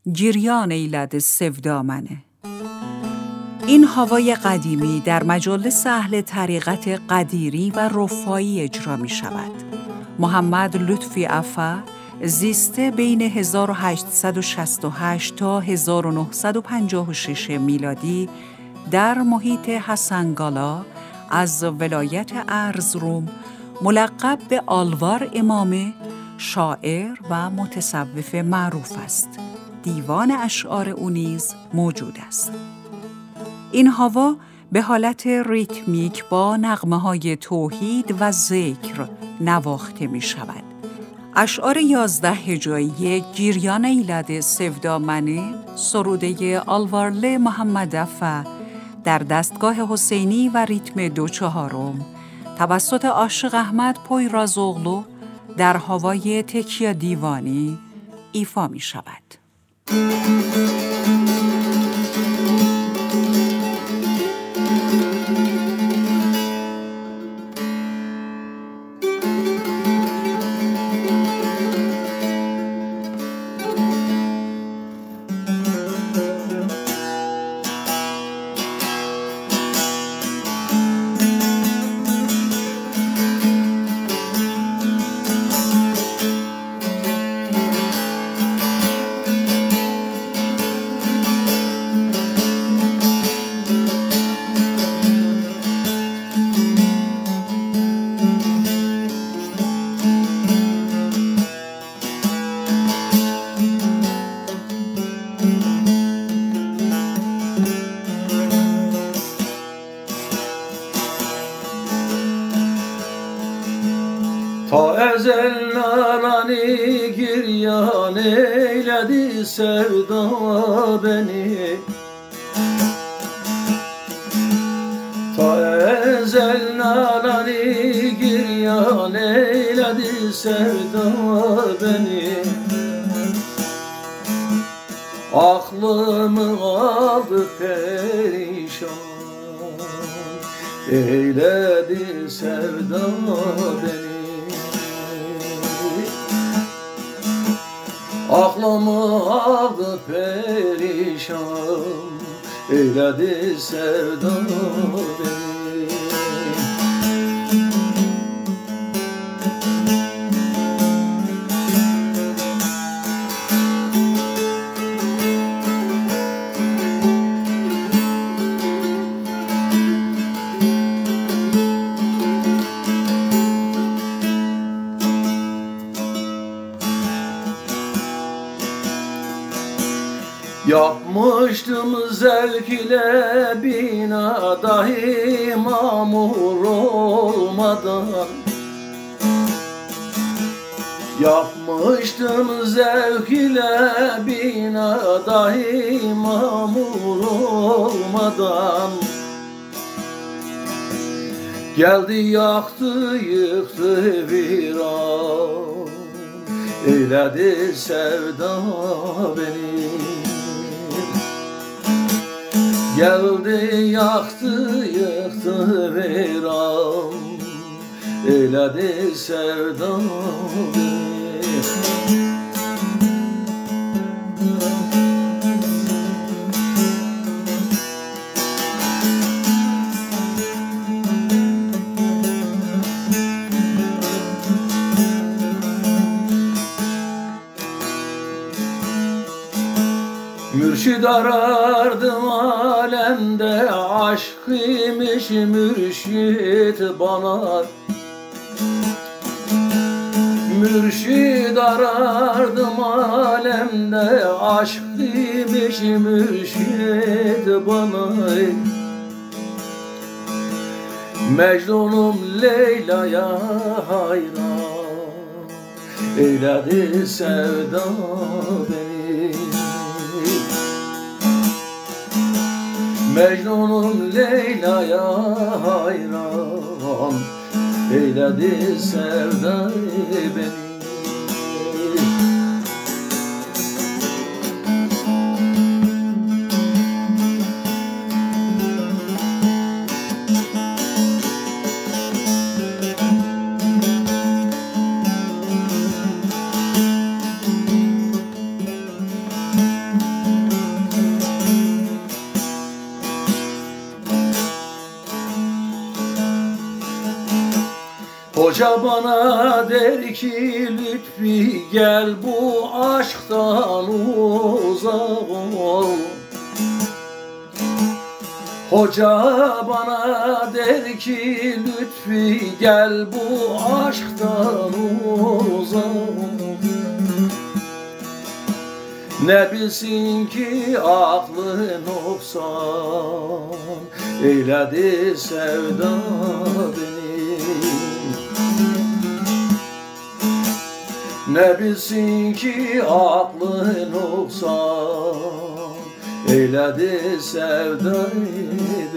گریان ایلد سفدامنه. این هوای قدیمی در مجالس اهل طریقت قدیری و رفاعی اجرا می شود. محمد لطفی عفا زیسته بین 1868 تا 1956 میلادی در محیط حسنگالا از ولایت ارزروم ملقب به آلوار امامه شاعر و متصوف معروف است. دیوان اشعار او نیز موجود است. این هوا به حالت ریتمیک با نغمه‌های توحید و ذکر نواخته می شود. اشعار 11 هجایی گریان ایلد سفدامنه سروده آلوارله محمد عفا در دستگاه حسینی و ریتم 2/4 توسط عاشق احمد پویرازوغلو در هوای تکیه دیوانی ایفا می شود. Ta ezel narani giryan eyledi sevda beni. Ta ezel narani giryan eyledi sevda beni. Aklımı aldı perişan eyledi sevda beni. Aklımı aldı perişan eyledi sevda beni. Yapmıştım zevk ile bina dahi mamur olmadan. Yapmıştım zevk ile bina dahi mamur olmadan. Geldi yaktı yıktı viran eyledi sevda beni. Geldi yaktı yıktı viran eyledi sevda beni. Mürşid arardım alemde, aşk imiş mürşid bana. Mürşid arardım alemde, aşk imiş mürşid bana. Mecnunum Leyla'ya hayran eyledi sevda beni. Mecnunum Leyla'ya hayran eyledi sevda beni. Hoca bana der ki Lütfi gel bu aşktan uzak ol. Hoca bana der ki Lütfi gel bu aşktan uzak ol. Ne bilsin ki aklı noksan eyledi sevda beni. Ne bilsin ki aklı noksan eyledi sevda